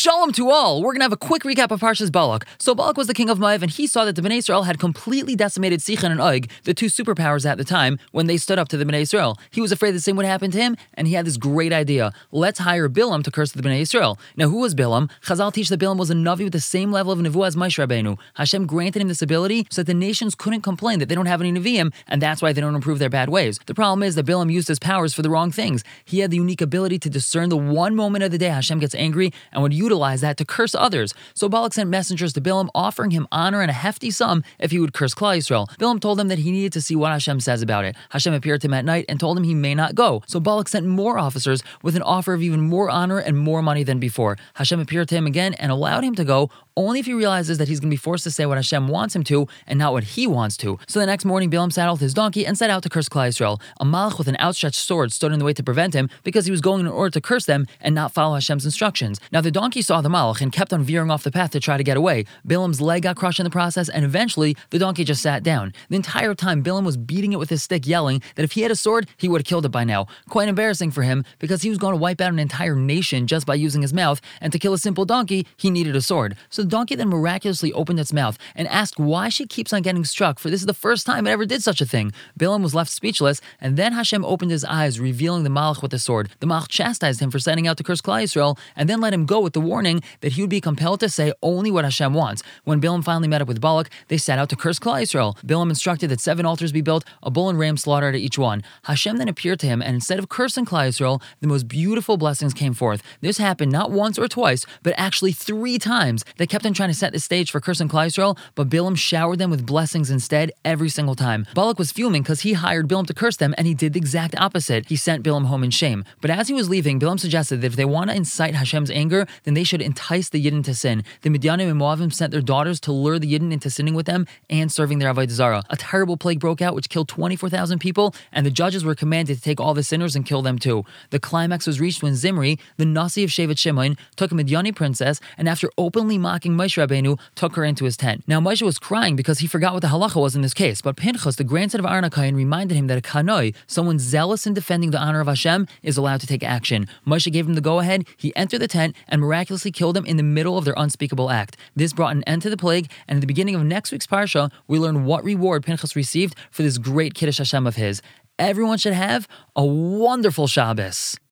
Shalom to all! We're going to have a quick recap of Parshas Balak. So Balak was the king of Moav, and he saw that the Bnei Yisrael had completely decimated Sichon and Og, the two superpowers at the time, when they stood up to the Bnei Yisrael. He was afraid the same would happen to him, and he had this great idea. Let's hire Bilam to curse the Bnei Yisrael. Now, who was Bilam? Chazal teach that Bilam was a Navi with the same level of Nevuah as Moshe Rabbeinu. Hashem granted him this ability so that the nations couldn't complain that they don't have any Nevi'im, and that's why they don't improve their bad ways. The problem is that Bilam used his powers for the wrong things. He had the unique ability to discern the one moment of the day Hashem gets angry and would utilize that to curse others. So Balak sent messengers to Bilam offering him honor and a hefty sum if he would curse Klal Yisrael. Bilam told them that he needed to see what Hashem says about it. Hashem appeared to him at night and told him he may not go. So Balak sent more officers with an offer of even more honor and more money than before. Hashem appeared to him again and allowed him to go only if he realizes that he's going to be forced to say what Hashem wants him to and not what he wants to. So the next morning, Bilam saddled his donkey and set out to curse Klal Yisrael. A malach with an outstretched sword stood in the way to prevent him because he was going in order to curse them and not follow Hashem's instructions. Now the donkey saw the malach and kept on veering off the path to try to get away. Bilam's leg got crushed in the process, and eventually the donkey just sat down. The entire time, Bilam was beating it with his stick, yelling that if he had a sword, he would have killed it by now. Quite embarrassing for him because he was going to wipe out an entire nation just by using his mouth, and to kill a simple donkey, he needed a sword. So the donkey then miraculously opened its mouth and asked why she keeps on getting struck, for this is the first time it ever did such a thing. Bilam was left speechless, and then Hashem opened his eyes, revealing the malach with the sword. The malach chastised him for setting out to curse Klal Yisrael, and then let him go with the warning that he would be compelled to say only what Hashem wants. When Bilam finally met up with Balak, they set out to curse Klal Yisrael. Bilam instructed that 7 altars be built, a bull and ram slaughtered at each one. Hashem then appeared to him, and instead of cursing Klal Yisrael, the most beautiful blessings came forth. This happened not once or twice, but actually 3 times. They kept on trying to set the stage for cursing Klal Yisrael, but Bilam showered them with blessings instead every single time. Balak was fuming because he hired Bilam to curse them, and he did the exact opposite. He sent Bilam home in shame. But as he was leaving, Bilam suggested that if they want to incite Hashem's anger, then they should entice the Yidden to sin. The Midyanim and Moavim sent their daughters to lure the Yidden into sinning with them and serving their Avodah Zarah. A terrible plague broke out which killed 24,000 people, and the judges were commanded to take all the sinners and kill them too. The climax was reached when Zimri, the Nasi of Shevet Shimon, took a Midyani princess, and after openly mocking Moshe Rabbeinu, took her into his tent. Now Moshe was crying because he forgot what the halacha was in this case, but Pinchas, the grandson of Aaron HaKohen, reminded him that a kanoi, someone zealous in defending the honor of Hashem, is allowed to take action. Moshe gave him the go-ahead, he entered the tent, and miraculously killed them in the middle of their unspeakable act. This brought an end to the plague, and at the beginning of next week's parsha, we learn what reward Pinchas received for this great Kiddush Hashem of his. Everyone should have a wonderful Shabbos.